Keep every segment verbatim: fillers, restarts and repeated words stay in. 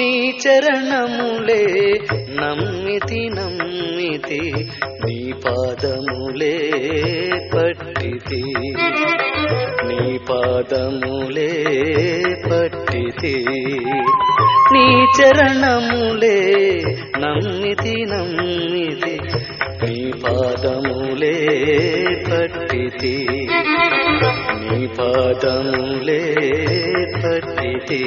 నీ చరణములే నమ్మితి నమ్మితి నీ పాదములే పట్టితి నీ పాదములే పట్టితి నీ చరణములే నమ్మితి నమ్మితి నీ పాదములే పట్టితి నీ పాదములే పట్టితి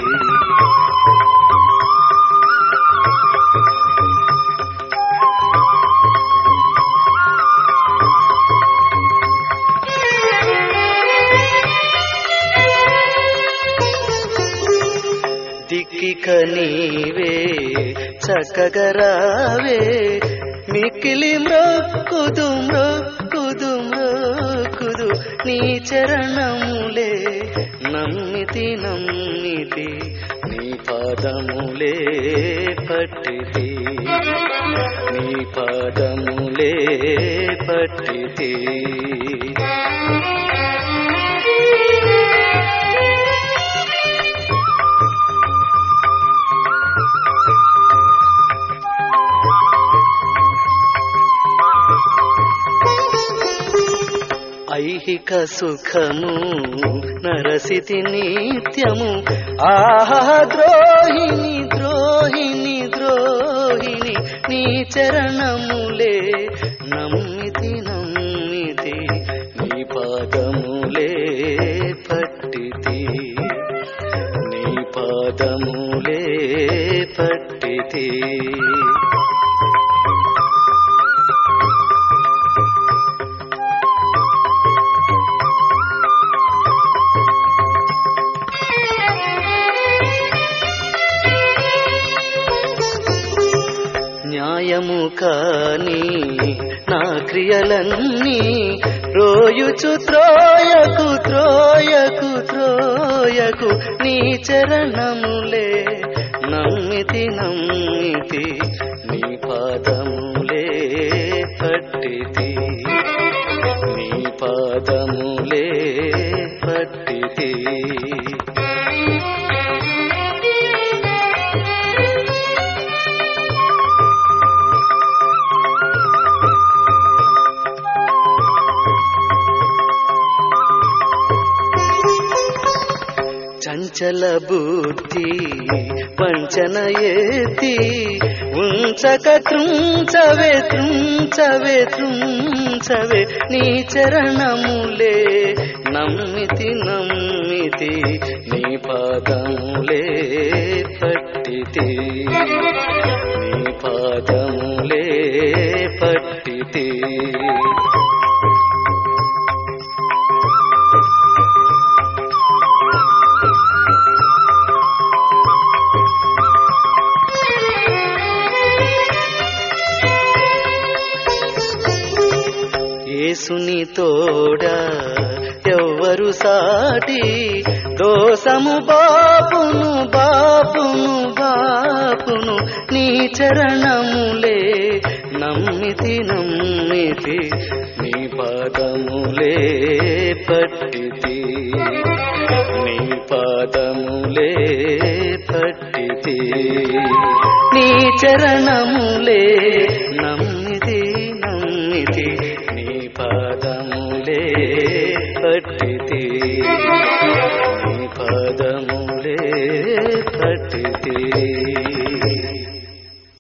దిక్కిక నీవే చక్కగరావే మిక్కిలి మ్రొక్కుదు మ్రొక్కుదు మ్రొక్కుదు నీ చరణములే నమ్మితి నమ్మితి నీ పాదములే పట్టితి నీ పాదములే పట్టితి ఐహిక సుఖము నరసితి నిత్యము ఆహా ద్రోహిణి ద్రోహిణి ద్రోహిణి నీ చరణములే నమ్మితి నమ్మితి నీ పాదములే పట్టితి నీ పాదములే పట్టితి న్యాయము కాని నా క్రియలన్నీ రోయుచు త్రోయకు త్రోయకు త్రోయకు నీ చరణములే నమ్మితి నమ్మితి నీ పాదములే పట్టితి నీ పాదములే పట్టితి చంచల బుద్ధి వంచన ఎత్తి ఉంచక త్రుంచవే త్రుంచవే త్రుంచవే నీ చరణములే నమ్మితి నమ్మితి నీ పాదములే పట్టితి నీ పాదములే పట్టితి యేసుని తోడా ఎవ్వరు సాటి దోసము బాపును బాపును బాపును నీ చరణములే నమ్మితి నమ్మితి నీ పాదములే పట్టితి నీ పాదములే పట్టితి నీ చరణములే నమ్మితి నమ్మితి నీ పాదములే పట్టితి నీ పాదములే పట్టితి